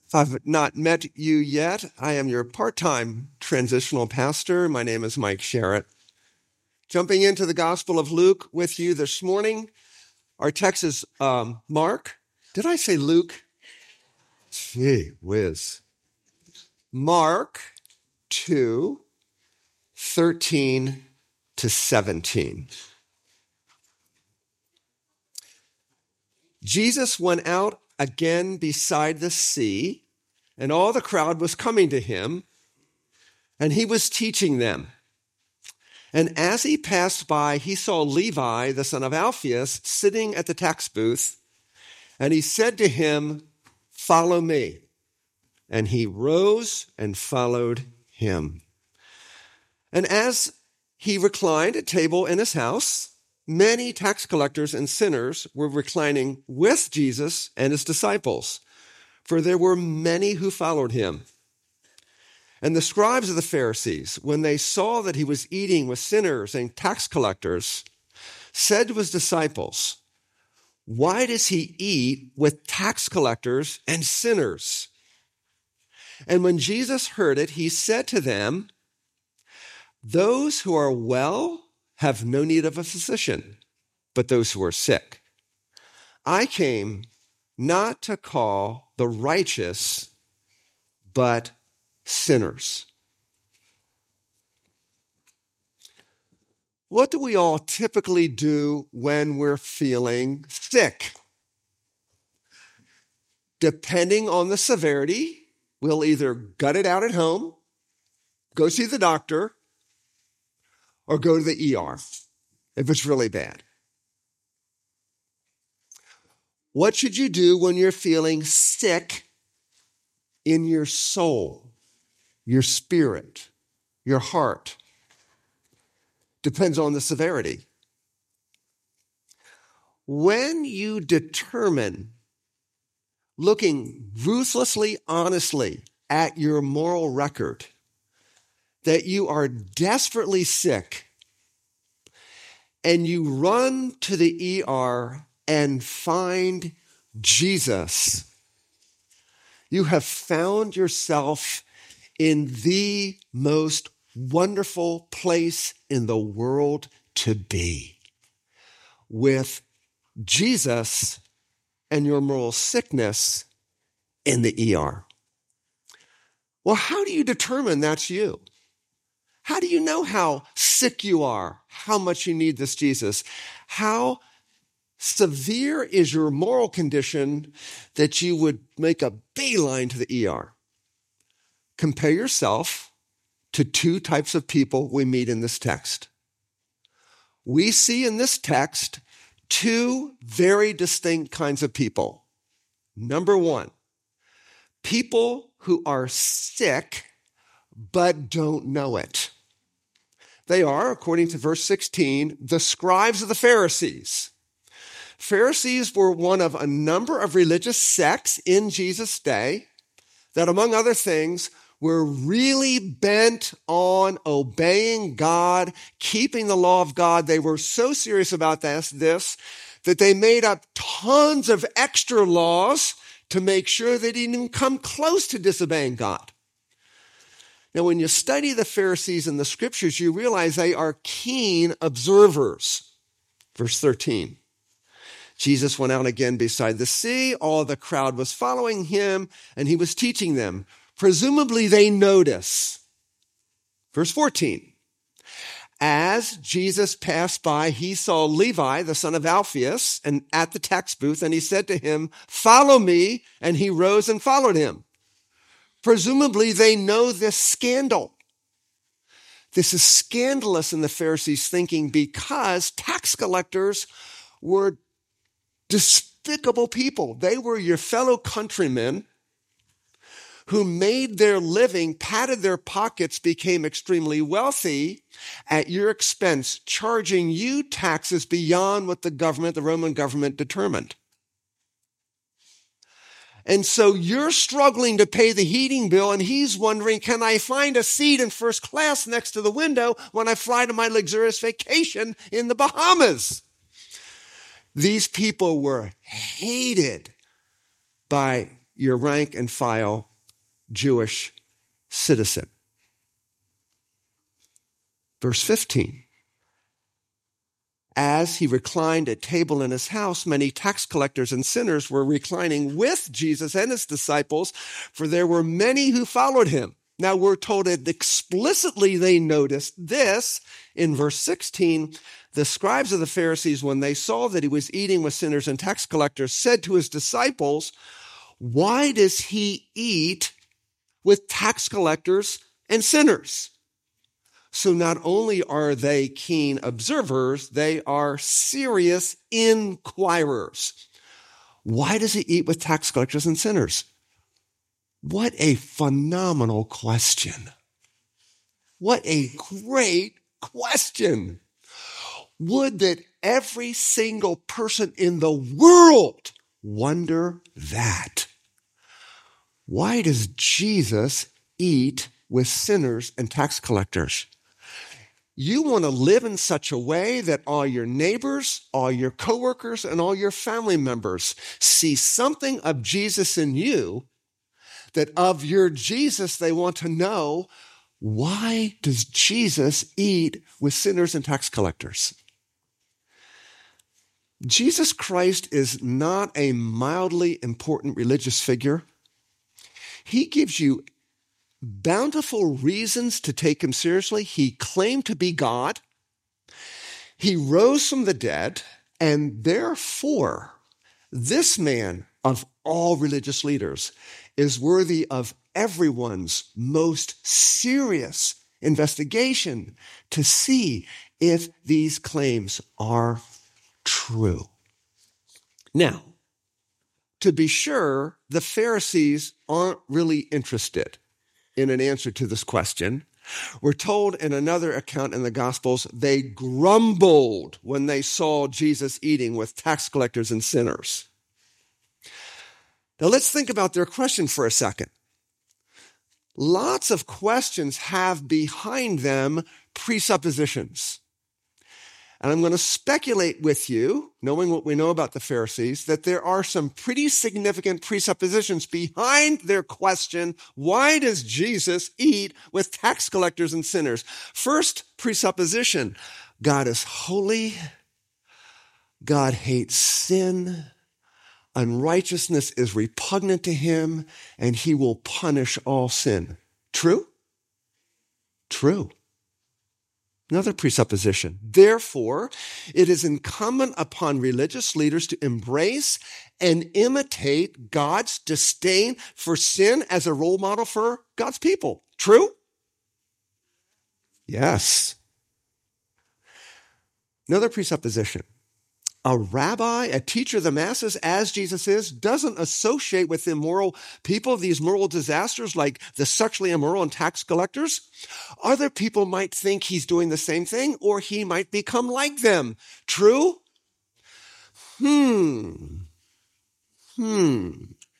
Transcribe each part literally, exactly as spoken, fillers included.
If I've not met you yet, I am your part-time transitional pastor. My name is Mike Sherritt. Jumping into the Gospel of Luke with you this morning. Our text is um, Mark. Did I say Luke? Gee whiz. Mark two, thirteen to seventeen. Jesus went out again beside the sea, and all the crowd was coming to him, and he was teaching them. And as he passed by, he saw Levi, the son of Alphaeus, sitting at the tax booth, and he said to him, "Follow me." And he rose and followed him. And as he reclined at table in his house, many tax collectors and sinners were reclining with Jesus and his disciples, for there were many who followed him. And the scribes of the Pharisees, when they saw that he was eating with sinners and tax collectors, said to his disciples, "Why does he eat with tax collectors and sinners?" And when Jesus heard it, he said to them, "Those who are well have no need of a physician, but those who are sick. I came not to call the righteous, but sinners." What do we all typically do when we're feeling sick? Depending on the severity, we'll either gut it out at home, go see the doctor, or go to the E R if it's really bad. What should you do when you're feeling sick in your soul, your spirit, your heart? Depends on the severity. When you determine, looking ruthlessly, honestly at your moral record, that you are desperately sick, and you run to the E R and find Jesus, you have found yourself in the most wonderful place in the world to be, with Jesus and your moral sickness in the E R. Well, how do you determine that's you? How do you know how sick you are, how much you need this Jesus? How severe is your moral condition that you would make a beeline to the E R? Compare yourself to two types of people we meet in this text. We see in this text two very distinct kinds of people. Number one, people who are sick but don't know it. They are, according to verse sixteen, the scribes of the Pharisees. Pharisees were one of a number of religious sects in Jesus' day that, among other things, were really bent on obeying God, keeping the law of God. They were so serious about this, this that they made up tons of extra laws to make sure they didn't come close to disobeying God. Now, when you study the Pharisees in the scriptures, you realize they are keen observers. Verse thirteen, Jesus went out again beside the sea. All the crowd was following him, and he was teaching them. Presumably, they notice. Verse fourteen, as Jesus passed by, he saw Levi, the son of Alphaeus, and at the tax booth, and he said to him, "Follow me," and he rose and followed him. Presumably, they know this scandal. This is scandalous in the Pharisees' thinking because tax collectors were despicable people. They were your fellow countrymen who made their living, padded their pockets, became extremely wealthy at your expense, charging you taxes beyond what the government, the Roman government, determined. And so you're struggling to pay the heating bill, and he's wondering, can I find a seat in first class next to the window when I fly to my luxurious vacation in the Bahamas? These people were hated by your rank and file Jewish citizen. Verse fifteen. As he reclined at table in his house, many tax collectors and sinners were reclining with Jesus and his disciples, for there were many who followed him. Now we're told that explicitly they noticed this in verse sixteen. The scribes of the Pharisees, when they saw that he was eating with sinners and tax collectors, said to his disciples, "Why does he eat with tax collectors and sinners?" So not only are they keen observers, they are serious inquirers. Why does he eat with tax collectors and sinners? What a phenomenal question. What a great question. Would that every single person in the world wonder that? Why does Jesus eat with sinners and tax collectors? You want to live in such a way that all your neighbors, all your coworkers, and all your family members see something of Jesus in you, that of your Jesus they want to know, why does Jesus eat with sinners and tax collectors? Jesus Christ is not a mildly important religious figure. He gives you bountiful reasons to take him seriously. He claimed to be God. He rose from the dead, and therefore, this man of all religious leaders is worthy of everyone's most serious investigation to see if these claims are true. Now, to be sure, the Pharisees aren't really interested in an answer to this question. We're told in another account in the Gospels, they grumbled when they saw Jesus eating with tax collectors and sinners. Now let's think about their question for a second. Lots of questions have behind them presuppositions. And I'm going to speculate with you, knowing what we know about the Pharisees, that there are some pretty significant presuppositions behind their question, why does Jesus eat with tax collectors and sinners? First presupposition, God is holy, God hates sin, unrighteousness is repugnant to him, and he will punish all sin. True? True. Another presupposition. Therefore, it is incumbent upon religious leaders to embrace and imitate God's disdain for sin as a role model for God's people. True? Yes. Another presupposition. A rabbi, a teacher of the masses, as Jesus is, doesn't associate with immoral people, these moral disasters like the sexually immoral and tax collectors. Other people might think he's doing the same thing, or he might become like them. True? Hmm. Hmm.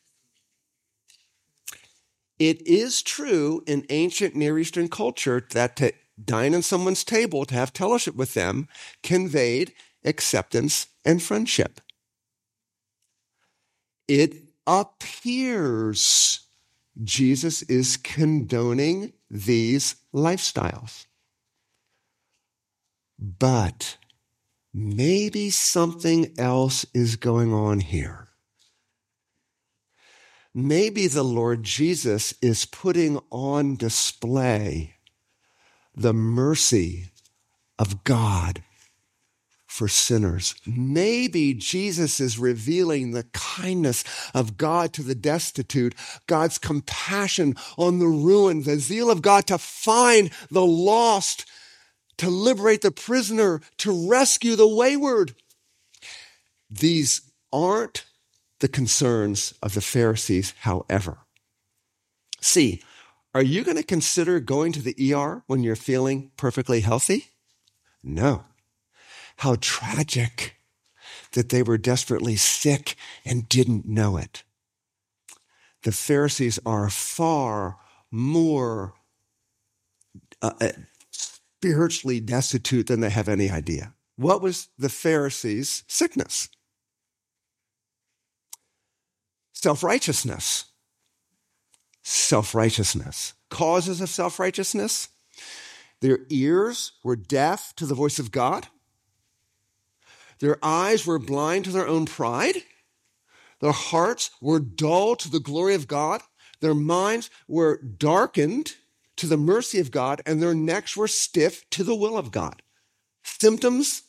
It is true in ancient Near Eastern culture that to dine on someone's table, to have fellowship with them, conveyed acceptance and friendship. It appears Jesus is condoning these lifestyles. But maybe something else is going on here. Maybe the Lord Jesus is putting on display the mercy of God for sinners. Maybe Jesus is revealing the kindness of God to the destitute, God's compassion on the ruined, the zeal of God to find the lost, to liberate the prisoner, to rescue the wayward. These aren't the concerns of the Pharisees, however. See, are you going to consider going to the E R when you're feeling perfectly healthy? No. How tragic that they were desperately sick and didn't know it. The Pharisees are far more uh, spiritually destitute than they have any idea. What was the Pharisees' sickness? Self-righteousness. self-righteousness. Causes of self-righteousness: their ears were deaf to the voice of God. Their eyes were blind to their own pride. Their hearts were dull to the glory of God. Their minds were darkened to the mercy of God, and their necks were stiff to the will of God. Symptoms: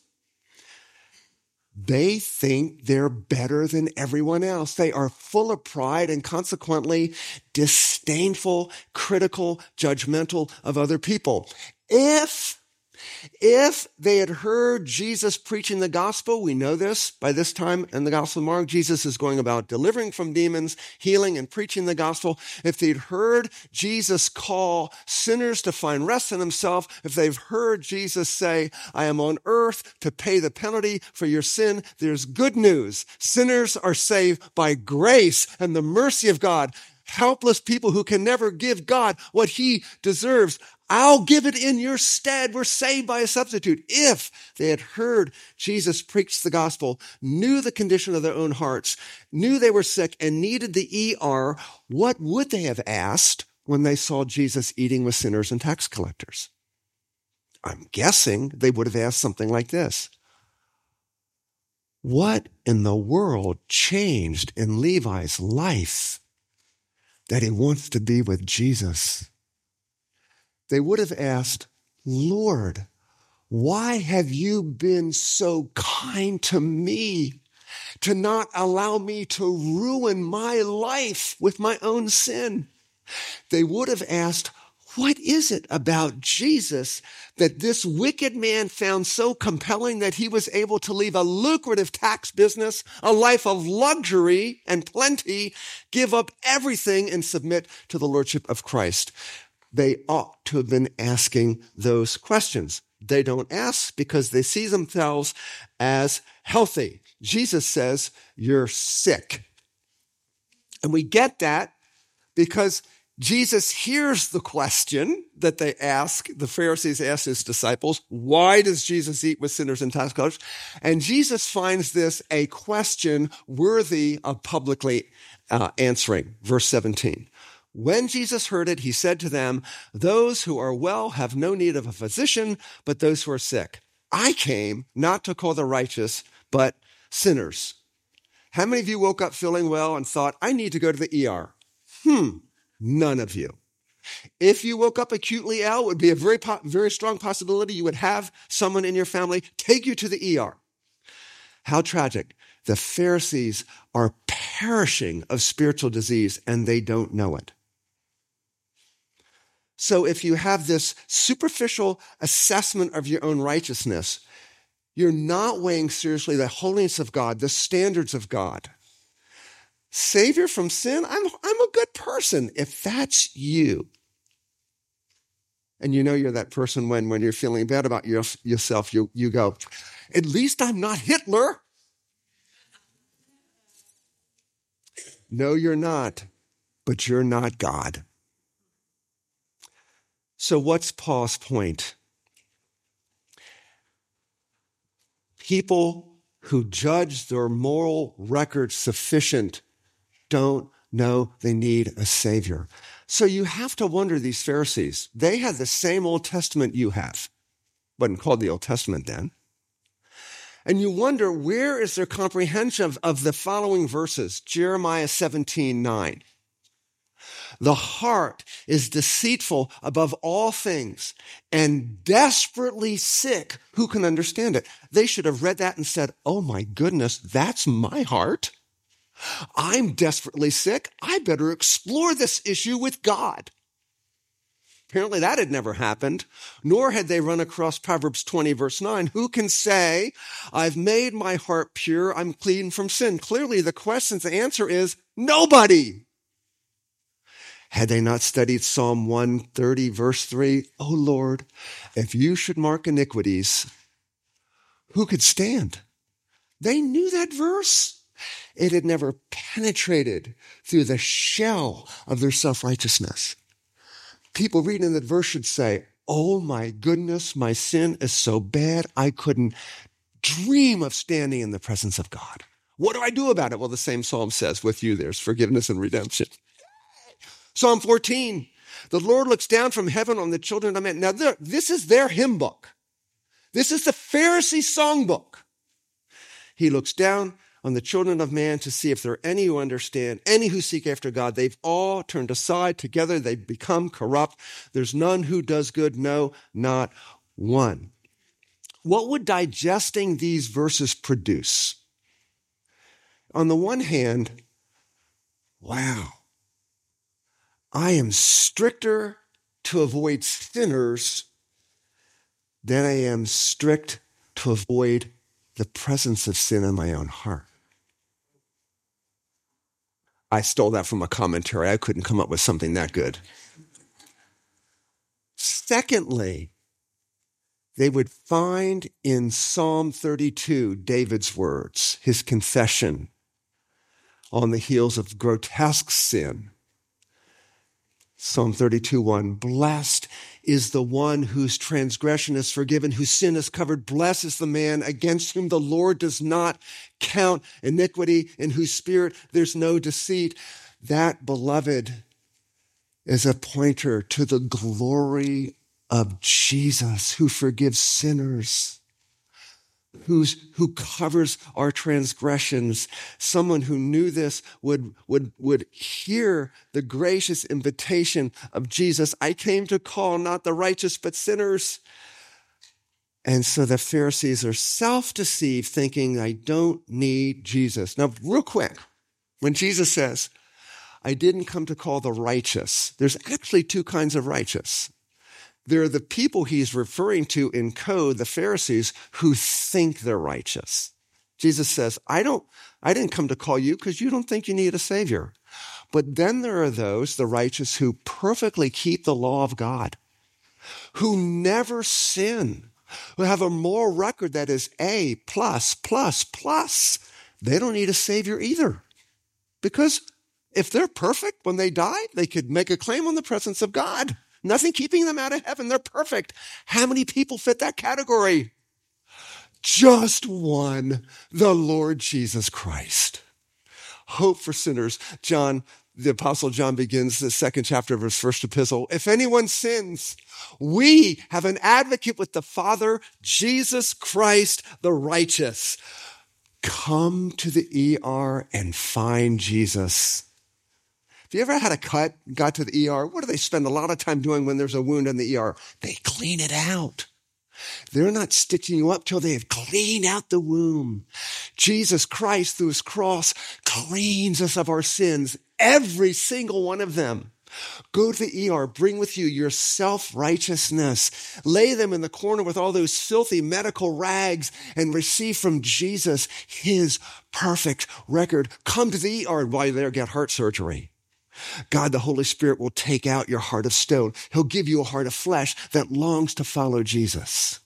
they think they're better than everyone else. They are full of pride and consequently disdainful, critical, judgmental of other people. If If they had heard Jesus preaching the gospel, we know this by this time in the Gospel of Mark, Jesus is going about delivering from demons, healing, and preaching the gospel. If they'd heard Jesus call sinners to find rest in himself, if they've heard Jesus say, I am on earth to pay the penalty for your sin, there's good news. Sinners are saved by grace and the mercy of God. Helpless people who can never give God what he deserves. I'll give it in your stead. We're saved by a substitute. If they had heard Jesus preach the gospel, knew the condition of their own hearts, knew they were sick and needed the E R, what would they have asked when they saw Jesus eating with sinners and tax collectors? I'm guessing they would have asked something like this: what in the world changed in Levi's life that he wants to be with Jesus? They would have asked, Lord, why have you been so kind to me to not allow me to ruin my life with my own sin? They would have asked, what is it about Jesus that this wicked man found so compelling that he was able to leave a lucrative tax business, a life of luxury and plenty, give up everything and submit to the lordship of Christ? They ought to have been asking those questions. They don't ask because they see themselves as healthy. Jesus says, you're sick. And we get that because Jesus hears the question that they ask, the Pharisees ask his disciples, why does Jesus eat with sinners and tax collectors? And Jesus finds this a question worthy of publicly uh, answering. Verse seventeen. When Jesus heard it, he said to them, those who are well have no need of a physician, but those who are sick. I came not to call the righteous, but sinners. How many of you woke up feeling well and thought, I need to go to the E R? Hmm, none of you. If you woke up acutely ill, it would be a very, very strong possibility you would have someone in your family take you to the E R. How tragic. The Pharisees are perishing of spiritual disease and they don't know it. So if you have this superficial assessment of your own righteousness, you're not weighing seriously the holiness of God, the standards of God. Savior from sin, I'm, I'm a good person. If that's you, and you know you're that person when, when you're feeling bad about your, yourself, you, you go, at least I'm not Hitler. No, you're not, but you're not God. So what's Paul's point? People who judge their moral record sufficient don't know they need a Savior. So you have to wonder, these Pharisees, they had the same Old Testament you have. Wasn't called the Old Testament then. And you wonder, where is their comprehension of, of the following verses? Jeremiah seventeen nine. The heart is deceitful above all things and desperately sick. Who can understand it? They should have read that and said, oh my goodness, that's my heart. I'm desperately sick. I better explore this issue with God. Apparently that had never happened, nor had they run across Proverbs twenty, verse nine. Who can say, I've made my heart pure, I'm clean from sin? Clearly the question's answer is nobody. Had they not studied Psalm one thirty, verse three? Oh Lord, if you should mark iniquities, who could stand? They knew that verse. It had never penetrated through the shell of their self-righteousness. People reading that verse should say, oh my goodness, my sin is so bad, I couldn't dream of standing in the presence of God. What do I do about it? Well, the same psalm says, with you there's forgiveness and redemption. Psalm fourteen, the Lord looks down from heaven on the children of men. Now, this is their hymn book. This is the Pharisee songbook. He looks down on the children of man to see if there are any who understand, any who seek after God. They've all turned aside. Together they've become corrupt. There's none who does good. No, not one. What would digesting these verses produce? On the one hand, wow, I am stricter to avoid sinners than I am strict to avoid the presence of sin in my own heart. I stole that from a commentary. I couldn't come up with something that good. Secondly, they would find in Psalm thirty-two David's words, his confession on the heels of grotesque sin. Psalm thirty-two one, blessed is the one whose transgression is forgiven, whose sin is covered. Blessed is the man against whom the Lord does not count iniquity, in whose spirit there's no deceit. That, beloved, is a pointer to the glory of Jesus, who forgives sinners, who's, who covers our transgressions. Someone who knew this would, would, would hear the gracious invitation of Jesus. I came to call not the righteous, but sinners. And so the Pharisees are self-deceived, thinking, I don't need Jesus. Now, real quick, when Jesus says, I didn't come to call the righteous, there's actually two kinds of righteous. There are the people he's referring to in code, the Pharisees, who think they're righteous. Jesus says, I don't, I didn't come to call you because you don't think you need a savior. But then there are those, the righteous, who perfectly keep the law of God, who never sin, who have a moral record that is A plus, plus, plus. They don't need a savior either. Because if they're perfect when they die, they could make a claim on the presence of God. Nothing keeping them out of heaven. They're perfect. How many people fit that category? Just one, the Lord Jesus Christ. Hope for sinners. John, the Apostle John begins the second chapter of his first epistle. If anyone sins, we have an advocate with the Father, Jesus Christ, the righteous. Come to the E R and find Jesus. Have you ever had a cut, got to the E R? What do they spend a lot of time doing when there's a wound in the E R? They clean it out. They're not stitching you up till they have cleaned out the wound. Jesus Christ, through his cross, cleans us of our sins, every single one of them. Go to the E R, bring with you your self-righteousness. Lay them in the corner with all those filthy medical rags and receive from Jesus his perfect record. Come to the E R while you're there, get heart surgery. God, the Holy Spirit, will take out your heart of stone. He'll give you a heart of flesh that longs to follow Jesus.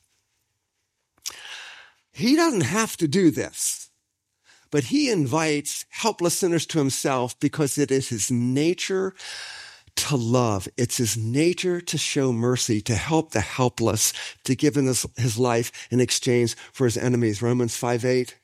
He doesn't have to do this, but he invites helpless sinners to himself because it is his nature to love. It's his nature to show mercy, to help the helpless, to give him his, his life in exchange for his enemies. Romans five eight.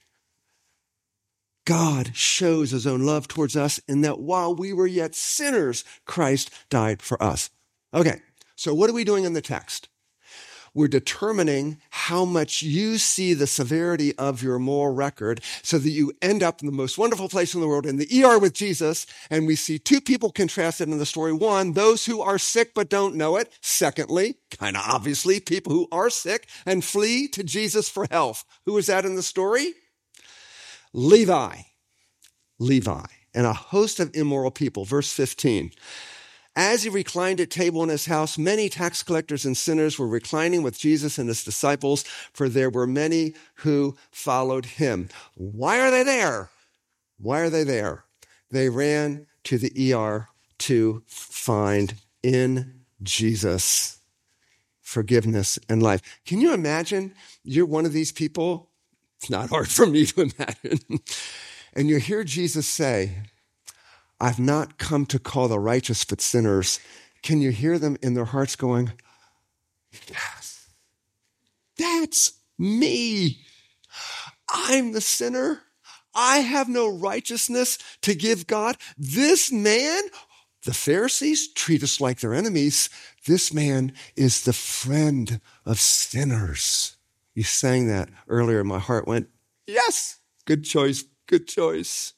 God shows his own love towards us in that while we were yet sinners, Christ died for us. Okay, so what are we doing in the text? We're determining how much you see the severity of your moral record so that you end up in the most wonderful place in the world, in the E R with Jesus. And we see two people contrasted in the story. One, those who are sick but don't know it. Secondly, kind of obviously, people who are sick and flee to Jesus for health. Who is that in the story? Levi, Levi, and a host of immoral people. Verse fifteen, as he reclined at table in his house, many tax collectors and sinners were reclining with Jesus and his disciples, for there were many who followed him. Why are they there? Why are they there? They ran to the E R to find in Jesus forgiveness and life. Can you imagine you're one of these people? It's not hard for me to imagine. And you hear Jesus say, I've not come to call the righteous, but sinners. Can you hear them in their hearts going, yes, that's me. I'm the sinner. I have no righteousness to give God. This man, The Pharisees treat us like their enemies. This man is the friend of sinners. You sang that earlier. My heart went, yes, good choice, good choice.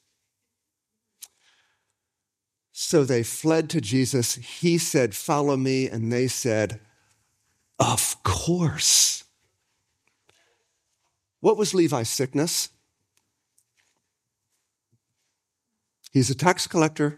So they fled to Jesus. He said, follow me. And they said, of course. What was Levi's sickness? He's a tax collector.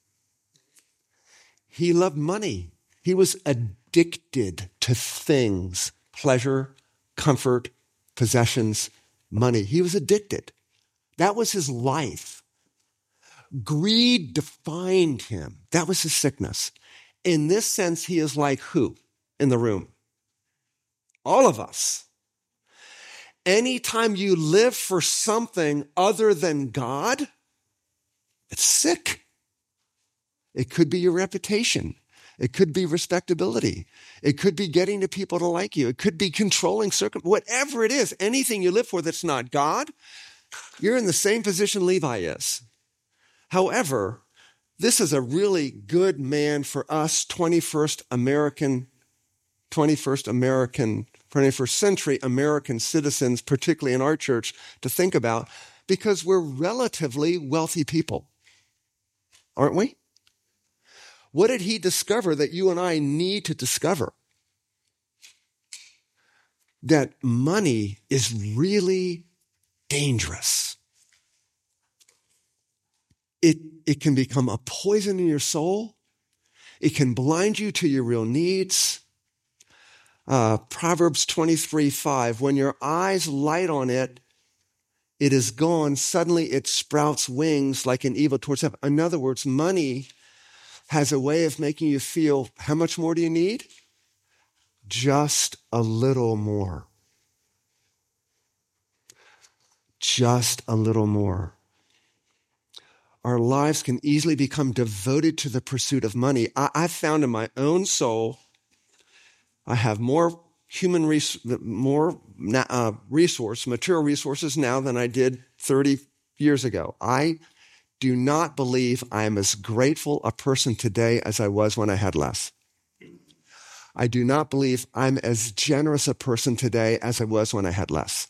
He loved money. He was addicted to things, pleasure, comfort, possessions, money. He was addicted. That was his life. Greed defined him. That was his sickness. In this sense, he is like who in the room? All of us. Anytime you live for something other than God, it's sick. It could be your reputation. It could be respectability. It could be getting to people to like you. It could be controlling circum. Whatever it is, anything you live for that's not God, you're in the same position Levi is. However, this is a really good man for us twenty-first American, twenty-first American, twenty-first century American citizens, particularly in our church, to think about, because we're relatively wealthy people, aren't we? What did he discover that you and I need to discover? That money is really dangerous. It, it can become a poison in your soul. It can blind you to your real needs. Uh, Proverbs twenty-three five, when your eyes light on it, it is gone. Suddenly it sprouts wings like an evil towards heaven. In other words, money has a way of making you feel, how much more do you need? Just a little more. Just a little more. Our lives can easily become devoted to the pursuit of money. I, I've found in my own soul, I have more human res- more uh, resource, material resources now than I did thirty years ago. I do not believe I am as grateful a person today as I was when I had less. I do not believe I'm as generous a person today as I was when I had less.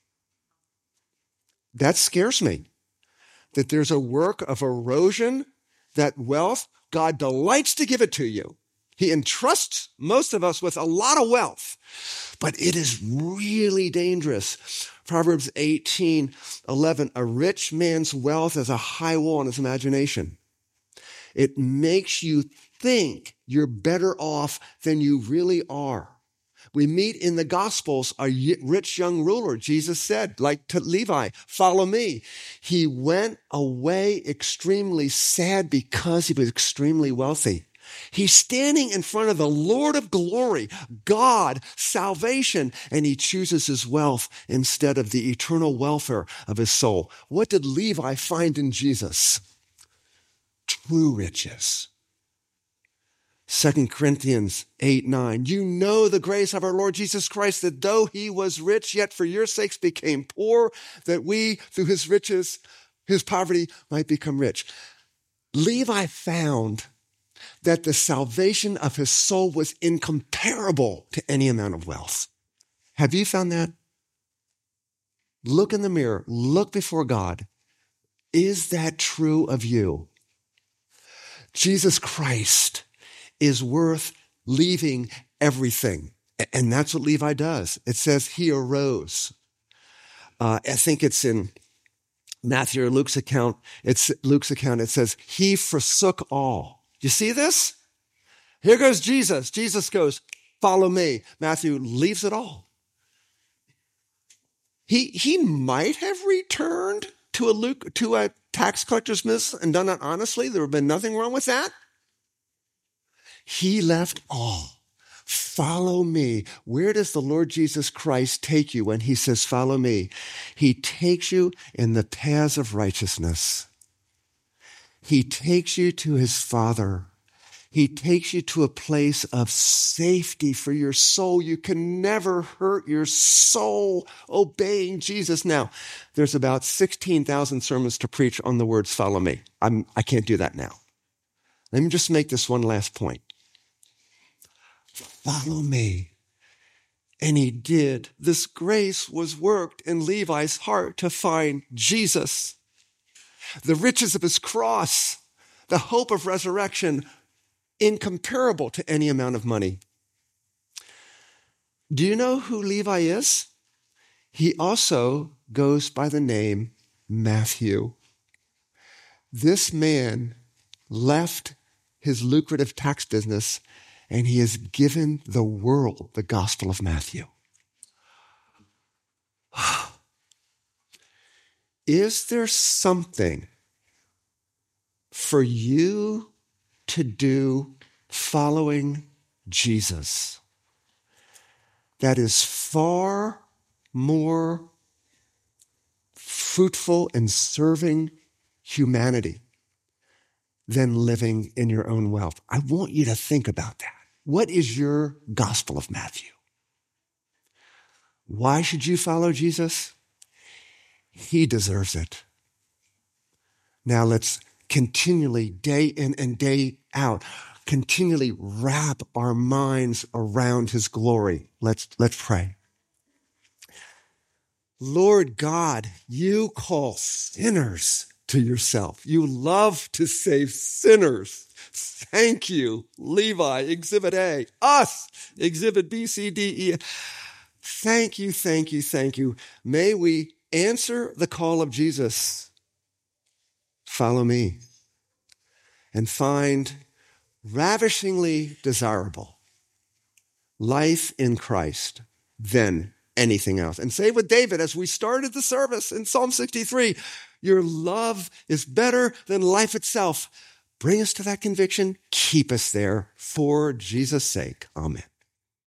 That scares me, that there's a work of erosion, that wealth, God delights to give it to you. He entrusts most of us with a lot of wealth, but it is really dangerous. Proverbs eighteen eleven, a rich man's wealth is a high wall in his imagination. It makes you think you're better off than you really are. We meet in the Gospels a rich young ruler. Jesus said, like to Levi, follow me. He went away extremely sad because he was extremely wealthy. He's standing in front of the Lord of glory, God, salvation, and he chooses his wealth instead of the eternal welfare of his soul. What did Levi find in Jesus? True riches. Second Corinthians eight nine, you know the grace of our Lord Jesus Christ, that though he was rich, yet for your sakes became poor, that we, through his riches, his poverty, might become rich. Levi found that the salvation of his soul was incomparable to any amount of wealth. Have you found that? Look in the mirror. Look before God. Is that true of you? Jesus Christ is worth leaving everything. And that's what Levi does. It says he arose. Uh, I think it's in Matthew or Luke's account. It's Luke's account. It says he forsook all. You see this? Here goes Jesus. Jesus goes, follow me. Matthew leaves it all. He, he might have returned to a Luke, to a tax collector's miss and done it honestly. There would have been nothing wrong with that. He left all. Follow me. Where does the Lord Jesus Christ take you when he says, follow me? He takes you in the paths of righteousness. He takes you to his Father. He takes you to a place of safety for your soul. You can never hurt your soul obeying Jesus. Now, there's about sixteen thousand sermons to preach on the words, follow me. I'm, I can't do that now. Let me just make this one last point. Follow me. And he did. This grace was worked in Levi's heart to find Jesus. The riches of his cross, the hope of resurrection, incomparable to any amount of money. Do you know who Levi is? He also goes by the name Matthew. This man left his lucrative tax business and he has given the world the gospel of Matthew. Is there something for you to do following Jesus that is far more fruitful in serving humanity than living in your own wealth? I want you to think about that. What is your gospel of Matthew? Why should you follow Jesus? He deserves it. Now let's continually, day in and day out, continually wrap our minds around his glory. Let's, let's pray. Lord God, you call sinners to yourself. You love to save sinners. Thank you, Levi, Exhibit A. Us, Exhibit B, C, D, E. Thank you, thank you, thank you. May we answer the call of Jesus. Follow me. And find ravishingly desirable life in Christ than anything else. And say with David, as we started the service in Psalm sixty-three, your love is better than life itself. Bring us to that conviction. Keep us there for Jesus' sake. Amen.